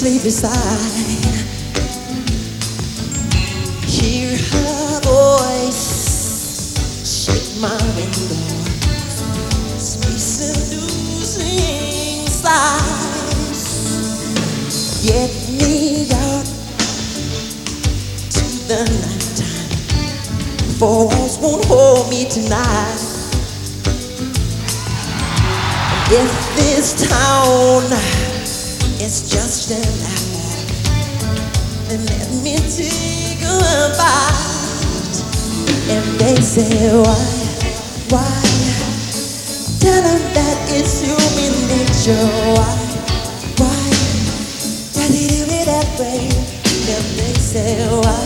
sleep beside. Hear her voice shake my window, sweet seducing sighs. Get me out to the nighttime, for walls won't hold me tonight. If this town is just an apple, then let me take a bite. And they say, why? Tell them that it's human nature. Why? Does he do it that way? If they say, why?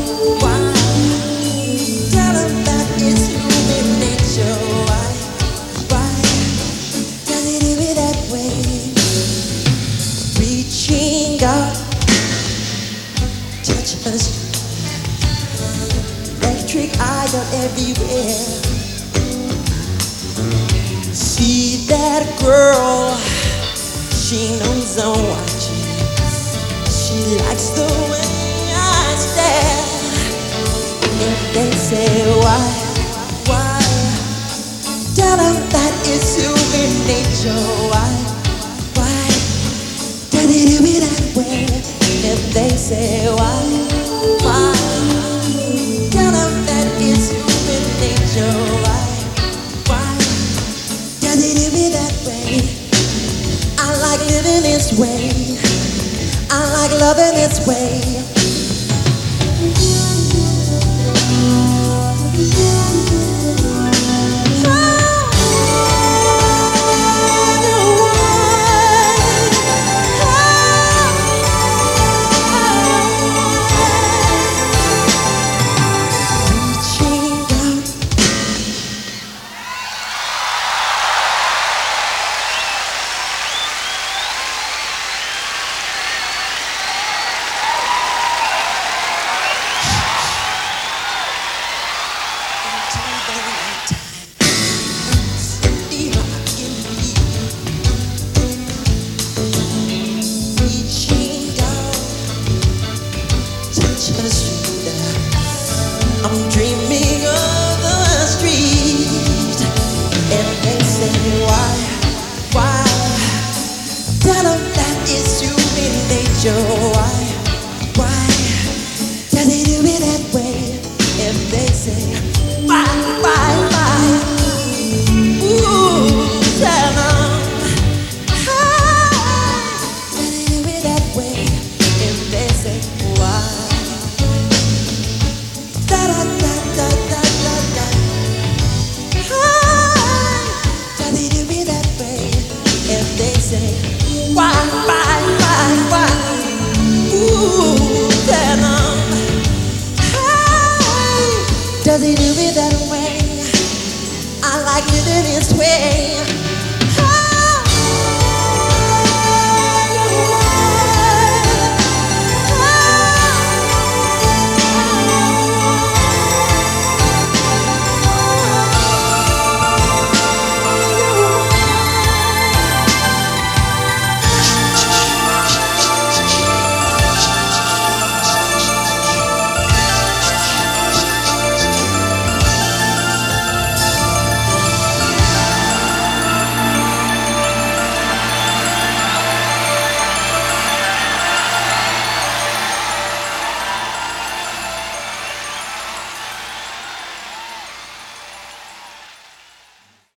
Tell them that it's human nature. Why? Does he do it that way? Reaching out, touch us, electric eyes are everywhere. See that girl, she knows I'm watching. She likes the way I stare. If they say why? Tell them that it's human nature. Why? Does he do it that way? If they say why? Tell them that it's human nature. Why? Does he do it that way? I like living this way. I like loving this way. I'm dreaming of the street, and they say why? Tell them that it's human nature. Why? Does he do it that way? If they say why? Ooh, tell them. Does he do it that way? If they say why? Does he do me that way? If they say why? Ooh, tell them. Does he do me that way? I like living his way.